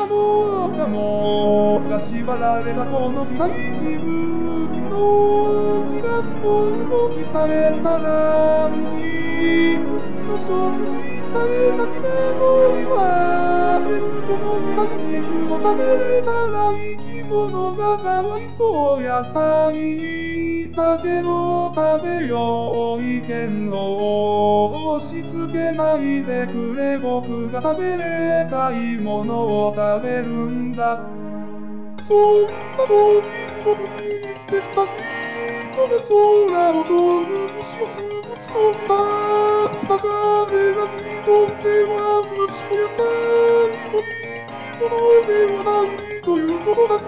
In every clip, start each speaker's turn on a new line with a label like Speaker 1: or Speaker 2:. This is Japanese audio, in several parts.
Speaker 1: もかもが縛られたこの時代、自分の時間も動きさえさらに自分の食事さえ涙と言われるこの時代、肉を食べれたら生き物がかわいそう野菜だけを食べよう意見を押し付けないでくれ僕が食べれたいものを食べるんだそんな時に僕に言ってきた人が空を飛ぶ虫を潰すのみだ彼らにとっては虫も野菜も生き物ではないということだ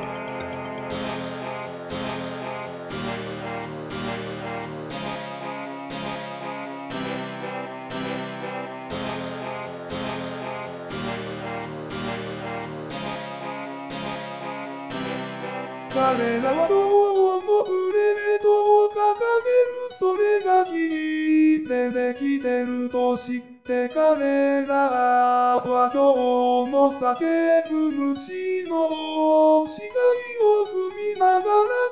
Speaker 1: 彼らはどうもプレートを掲げるそれが聞いてできてると知って彼らは今日も叫ぶ虫の死骸を踏みながら